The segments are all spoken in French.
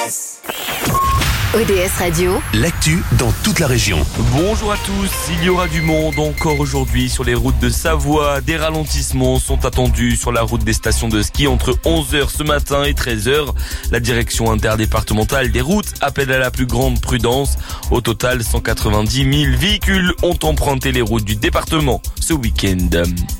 ODS Radio, l'actu dans toute la région. Bonjour à tous, il y aura du monde encore aujourd'hui sur les routes de Savoie. Des ralentissements sont attendus sur la route des stations de ski entre 11h ce matin et 13h. La direction interdépartementale des routes appelle à la plus grande prudence. Au total, 190 000 véhicules ont emprunté les routes du département ce week-end.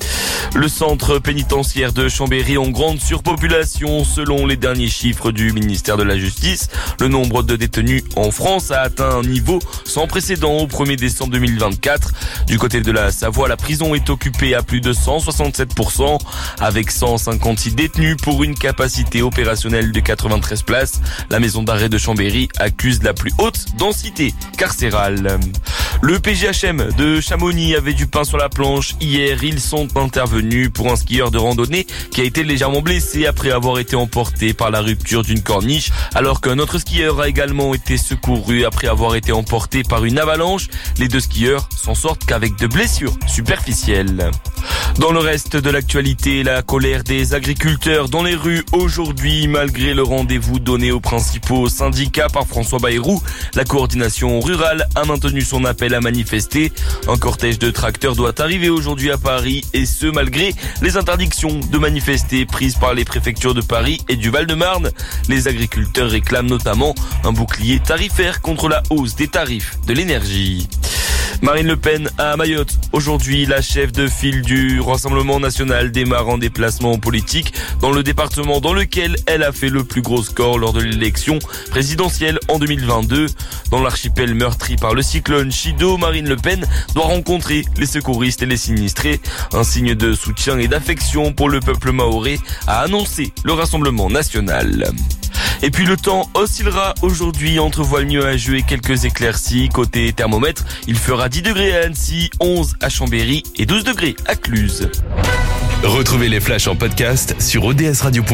Le centre pénitentiaire de Chambéry en grande surpopulation. Selon les derniers chiffres du ministère de la Justice, le nombre de détenus en France a atteint un niveau sans précédent au 1er décembre 2024. Du côté de la Savoie, la prison est occupée à plus de 167%, avec 156 détenus pour une capacité opérationnelle de 93 places. La maison d'arrêt de Chambéry accuse la plus haute densité carcérale. Le PGHM de Chamonix avait du pain sur la planche. Hier, ils sont intervenus pour un skieur de randonnée qui a été légèrement blessé après avoir été emporté par la rupture d'une corniche, alors qu'un autre skieur a également été secouru après avoir été emporté par une avalanche. Les deux skieurs s'en sortent qu'avec de blessures superficielles. Dans le reste de l'actualité, la colère des agriculteurs dans les rues aujourd'hui, malgré le rendez-vous donné aux principaux syndicats par François Bayrou. La coordination rurale a maintenu son appel à manifester. Un cortège de tracteurs doit arriver aujourd'hui à Paris, et ce malgré les interdictions de manifester prises par les préfectures de Paris et du Val-de-Marne. Les agriculteurs réclament notamment un bouclier tarifaire contre la hausse des tarifs de l'énergie. Marine Le Pen à Mayotte. Aujourd'hui, la chef de file du Rassemblement national démarre un déplacement politique dans le département dans lequel elle a fait le plus gros score lors de l'élection présidentielle en 2022. Dans l'archipel meurtri par le cyclone Chido, Marine Le Pen doit rencontrer les secouristes et les sinistrés. Un signe de soutien et d'affection pour le peuple mahorais, a annoncé le Rassemblement national. Et puis le temps oscillera aujourd'hui entre voiles nuageux et quelques éclaircies. Côté thermomètre, il fera 10 degrés à Annecy, 11 à Chambéry et 12 degrés à Cluse. Retrouvez les flashs en podcast sur odsradio.com.